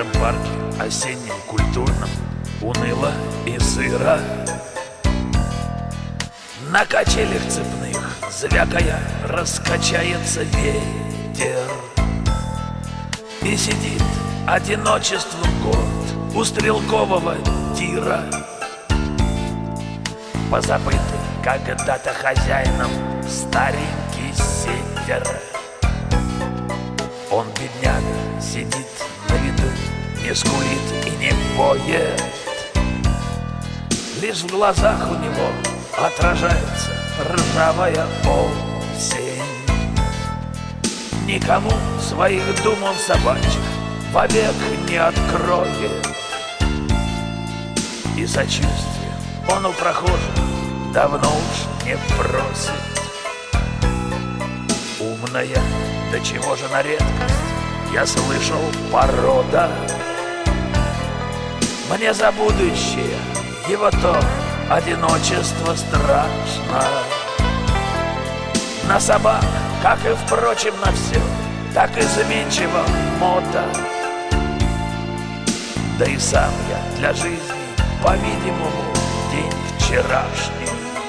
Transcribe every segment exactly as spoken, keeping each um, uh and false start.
старом парке осеннем культурном уныло и сыро. На качелях цепных, звякая, раскачается ветер. И сидит одиночеством год у стрелкового тира, позабытый когда-то хозяином старенький сетер. Он, бедняга, сидит на виду, не скулит и не воет. Лишь в глазах у него отражается ржавая осень. Никому своих дум он собачьих вовек не откроет. И сочувствие он у прохожих давно уж не просит. Умная, да чего же на редкость, я слышал, порода. Мне за будущее его то одиночество страшно. На собак, как и, впрочем, на все, так и заменчива мода. Да и сам я для жизни, по-видимому, день вчерашний.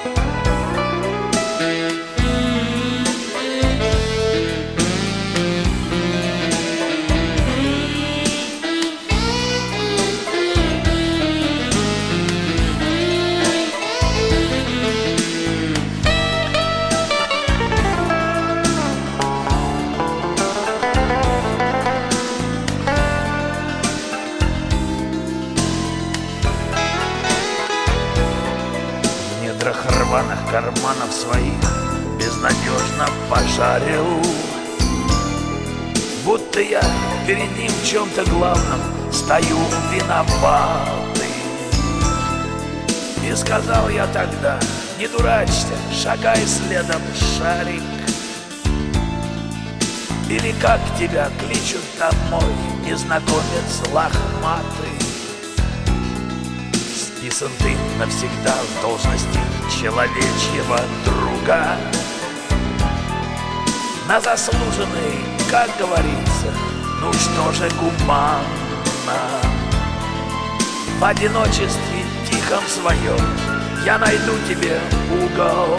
Рваных карманов своих безнадежно пожарил, будто я перед ним в чем-то главном стою виноватый. И сказал я тогда: не дурачься, шагай следом, шарик. Или как тебя кличут там, мой незнакомец лохматый. Списан ты навсегда в должности человечьего друга, на заслуженный, как говорится, ну что же, гуманно. В одиночестве тихом своем я найду тебе угол.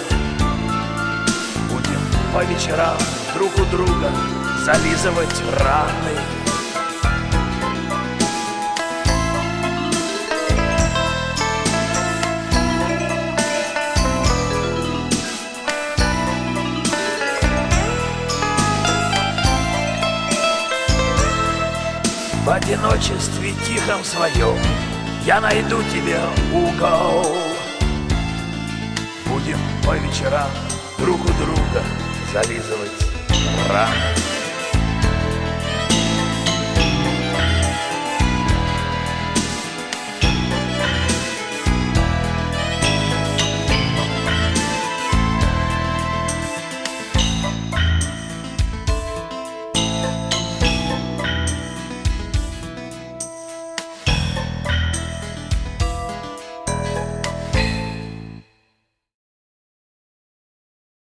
Будем по вечерам друг у друга зализывать раны. В одиночестве тихом своем я найду тебе угол. Будем по вечерам друг у друга зализывать раны.